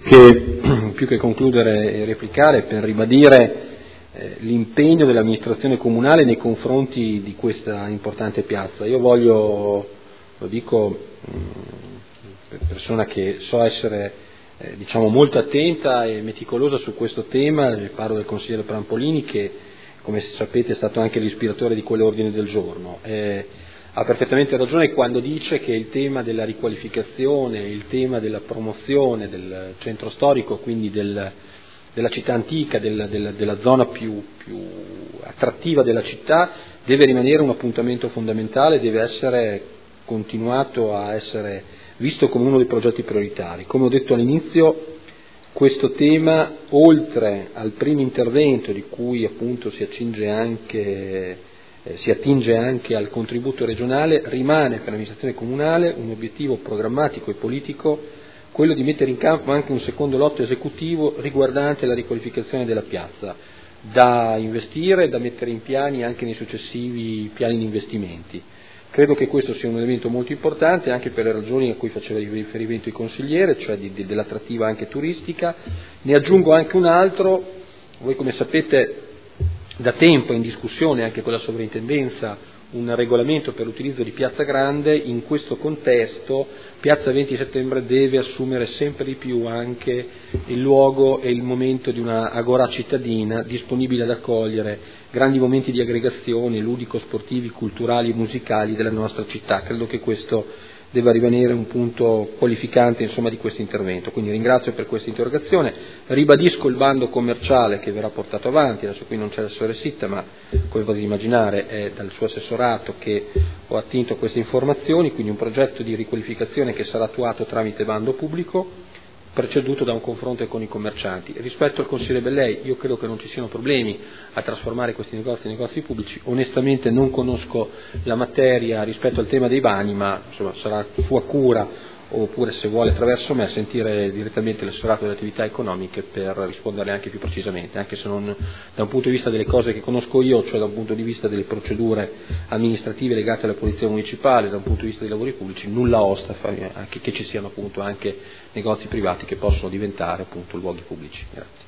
più che concludere e replicare, per ribadire l'impegno dell'amministrazione comunale nei confronti di questa importante piazza. Io voglio, lo dico per persona che so essere molto attenta e meticolosa su questo tema, parlo del consigliere Prampolini che, come sapete, è stato anche l'ispiratore di quell'ordine del giorno. Ha perfettamente ragione quando dice che il tema della riqualificazione, il tema della promozione del centro storico, quindi della città antica, della zona più attrattiva della città, deve rimanere un appuntamento fondamentale, deve essere continuato a essere visto come uno dei progetti prioritari. Come ho detto all'inizio, questo tema, oltre al primo intervento di cui appunto si attinge anche al contributo regionale, rimane per l'amministrazione comunale un obiettivo programmatico e politico, quello di mettere in campo anche un secondo lotto esecutivo riguardante la riqualificazione della piazza, da investire, da mettere in piani anche nei successivi piani di investimenti. Credo che questo sia un elemento molto importante anche per le ragioni a cui faceva riferimento il consigliere, cioè dell'attrattiva anche turistica. Ne aggiungo anche un altro: voi come sapete da tempo è in discussione anche con la sovrintendenza un regolamento per l'utilizzo di Piazza Grande. In questo contesto Piazza 20 Settembre deve assumere sempre di più anche il luogo e il momento di una agora cittadina disponibile ad accogliere grandi momenti di aggregazione ludico-sportivi, culturali e musicali della nostra città. Credo che questo debba rimanere un punto qualificante di questo intervento. Quindi ringrazio per questa interrogazione, ribadisco il bando commerciale che verrà portato avanti. Adesso qui non c'è l'assessore Sitta, ma come potete immaginare è dal suo assessorato che ho attinto a queste informazioni, quindi un progetto di riqualificazione che sarà attuato tramite bando pubblico, preceduto da un confronto con i commercianti. Rispetto al consigliere Bellei, io credo che non ci siano problemi a trasformare questi negozi in negozi pubblici. Onestamente non conosco la materia rispetto al tema dei bani, ma sarà sua cura, oppure se vuole attraverso me sentire direttamente l'assessorato delle attività economiche per risponderle anche più precisamente, anche se non da un punto di vista delle cose che conosco io, cioè da un punto di vista delle procedure amministrative legate alla polizia municipale, da un punto di vista dei lavori pubblici, nulla osta anche che ci siano appunto anche negozi privati che possono diventare appunto luoghi pubblici. Grazie.